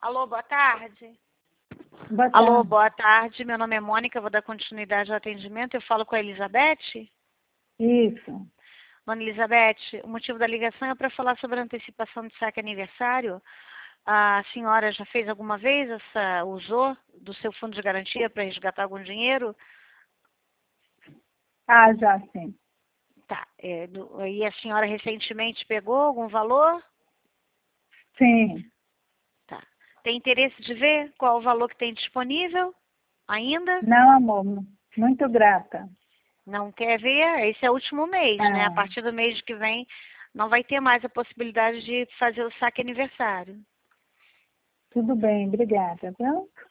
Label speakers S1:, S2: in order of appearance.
S1: Alô, boa tarde.
S2: Boa
S1: Alô,
S2: tarde.
S1: boa tarde. Meu nome é Mônica, vou dar continuidade ao atendimento. Eu falo com a Elizabeth.
S2: Isso.
S1: Dona Elizabeth, o motivo da ligação é para falar sobre a antecipação de saque aniversário. A senhora já fez alguma vez usou do seu fundo de garantia para resgatar algum dinheiro?
S2: Ah, já sim.
S1: Tá. E a senhora recentemente pegou algum valor?
S2: Sim.
S1: Tá. Tem interesse de ver qual o valor que tem disponível ainda?
S2: Não, amor. Muito grata.
S1: Não quer ver? Esse é o último mês, né? A
S2: Ah,
S1: partir do mês que vem não vai ter mais a possibilidade de fazer o saque aniversário.
S2: tudo bem, obrigada, viu?